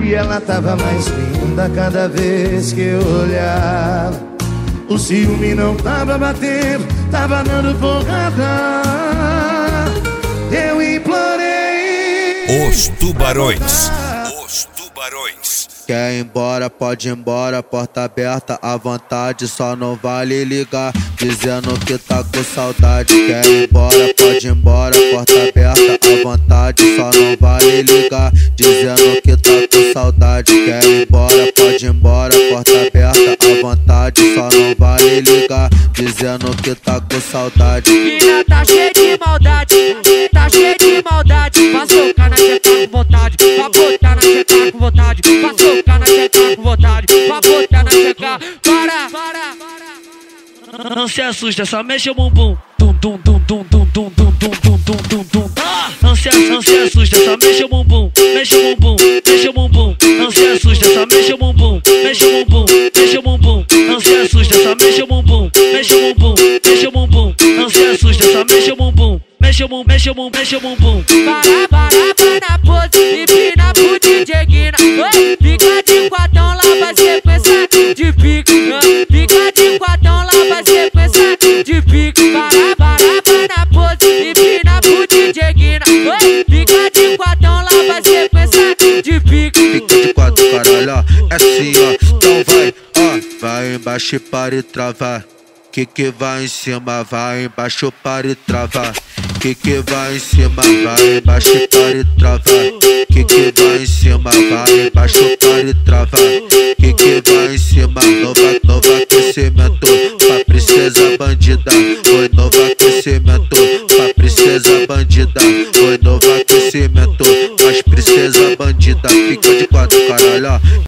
E ela tava mais linda cada vez que eu olhava. O ciúme não tava batendo, tava dando porrada. Eu implorei. Os Tubarões. Os Tubarões. Quer ir embora, pode ir embora, porta aberta à vontade, só não vale ligar, dizendo que tá com saudade. Quer ir embora, pode ir embora, porta aberta à vontade, só não vale ligar, dizendo que tá com saudade. Quer ir embora, pode ir embora, porta aberta à vontade, só não vale ligar, dizendo que tá com saudade. Mina tá cheia de maldade, tá cheia de maldade, vai socar na checa com vontade, vai botar na checa com vontade, vai socar na checa com vontade, vai botar na checa. Para! Não se assusta, só mexe o bumbum. Tum tum tum tum tum tum tum tum tum tum tum tum. Não se assusta, só mexe o bumbum, mexe o bumbum, mexe o bumbum. Não se assusta, só mexe o bumbum, mexe o bumbum, mexe o bumbum. Não se assusta, só mexe o bumbum, mexe o bumbum, mexe o bumbum. Não se assusta, só mexe o bumbum, mexe o bumbum, mexe o bumbum, mexe o bumbum. Para na pose, empina pro DJ Guina. Fica de quatão, lá vai sequência de pique. Fica de quatão, lá vai sequência de pique. Para na pose, empina pro DJ Guina. Fica de quatão, lá vai sequência de pique. Fica de quatro, caralho, ó, é assim, ó. Então vai, ó, vai embaixo para e travar. Que vai em cima, vai embaixo para e travar. Que vai em cima, vai embaixo para e travar. Que vai em cima, vai embaixo para e travar. Que vai em cima, novo aquecimento pra princesa bandida. Oi, novo aquecimento pra princesa bandida. Oi, novo aquecimento, mas princesa bandida. Fica de quatro, caralho, ó.